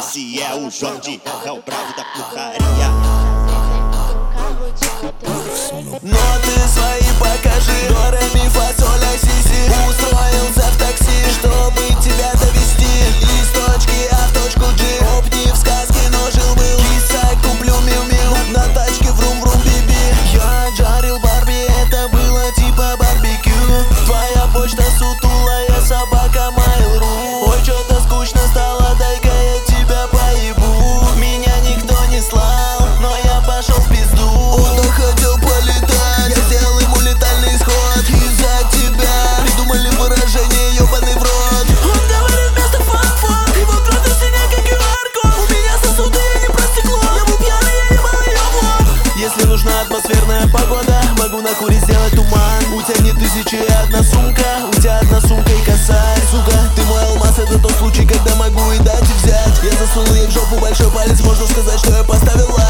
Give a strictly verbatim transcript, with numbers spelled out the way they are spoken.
Esse é o João de é o bravo da putaria. Ноты свои покажи, до ре ми фа соль ля си си. Устроился в такси, чтобы тебя довести из точки А в точку G. Опни в сказке, но жил-был киса, куплю мил-мил на тачке врум-врум биби. Я жарил Барби, это было типа барбекю. Твоя почта сутулая, собака Mail.ru. Ой, чё-то скучно стало, дай-ка я тебя поебу. Меня никто не слал, но я пошел в пизду. Он хотел полетать, я сделал ему летальный исход. Из-за тебя придумали выражение ёбаный в рот. Он говорит вместо фак-фак, его кровь синяя как ку ар-код. У меня сосуды, я не про стекло. Я был пьяный, я ебал её в лоб. Если нужна атмосферная погода, могу на куре сделать туман. У тебя не тысячи и одна сумка, у тебя одна сумка и косарь. Сука, ты мой алмаз, это тот случай, когда могу и дать и взять. Я засунул ей в жопу большой палец, можно сказать, что я поставил лайк.